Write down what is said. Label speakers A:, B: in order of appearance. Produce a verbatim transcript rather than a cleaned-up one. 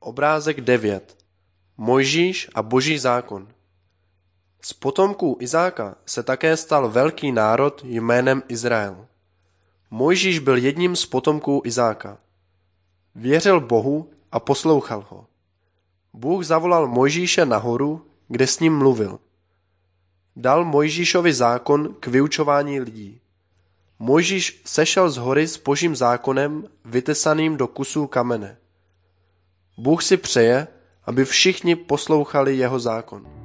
A: Obrázek devět. Mojžíš a boží zákon. Z potomků Izáka se také stal velký národ jménem Izrael. Mojžíš byl jedním z potomků Izáka. Věřil Bohu a poslouchal ho. Bůh zavolal Mojžíše nahoru, kde s ním mluvil. Dal Mojžíšovi zákon k vyučování lidí. Mojžíš sešel z hory s božím zákonem vytesaným do kusů kamene. Bůh si přeje, aby všichni poslouchali jeho zákon.